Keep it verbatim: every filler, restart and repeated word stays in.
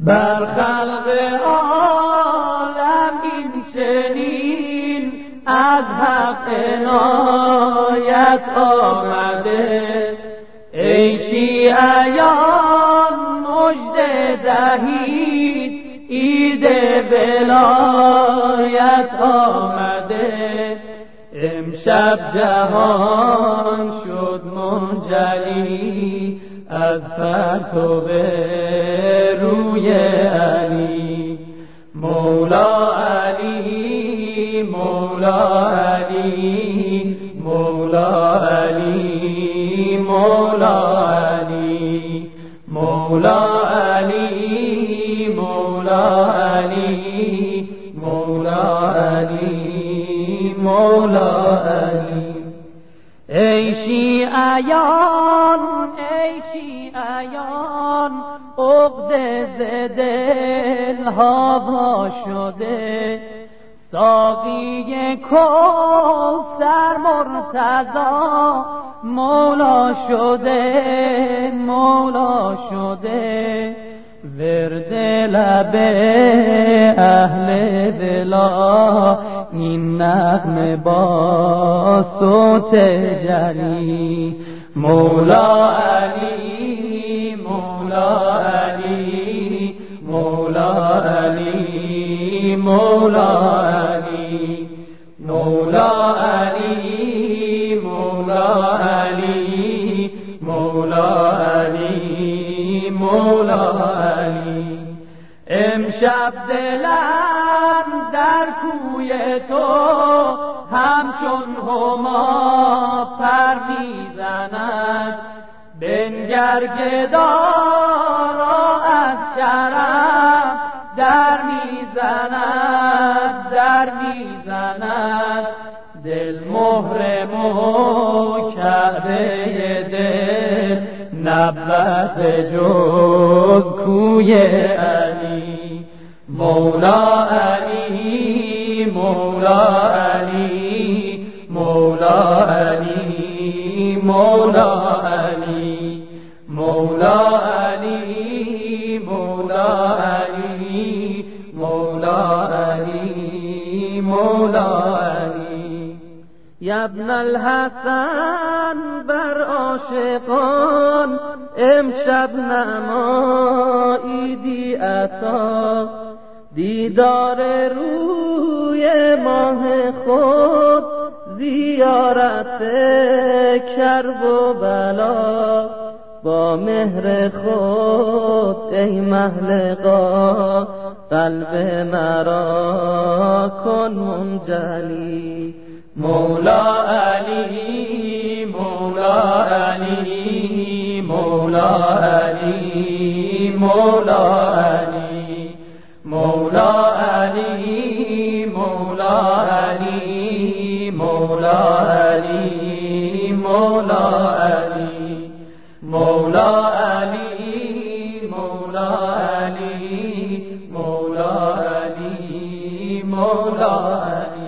بر خلق عالم این چنین از حق عنایت آمده. ای شیعیان مژده دهید عید ولایت آمده. امشب جهان شد منجلی از پرتو روی علی. مولا علی مولا علی مولا علی مولا علی مولا علی مولا علی مولا علی مولا علی. ای شیعیان ای شیعیان عقد ز دلها وا شده. ساقی کوثر مرتضی مولا شده مولا شده. ورد لب اهل ولا این نغمه با صوت جلی. مولا علی مولا علی مولا علی مولا علی مولا علی مولا علی مولا علی مولا علی. امشب دلم در کوی تو همچون هما پر میزند. بنگر گدارا از کرم در میزند در میزند. دل مهر مو کعبه دل نبود به جز کوی علی. مولا علی مولا علی مولا علی مولا علی مولا علی مولا علی مولا علی مولا علی. یا ابن الحسن بر عاشقان امشب نماییدی عطا. دیدار روی ماه خود زیارت کرب و بلا. با مهر خود ای محلقا قلب مرا کن منجلی. مولا علی مولا علی مولا علی مولا علی مولا علی مولا علی مولا علی مولا علی مولا علی مولا علی مولا علی مولا علی.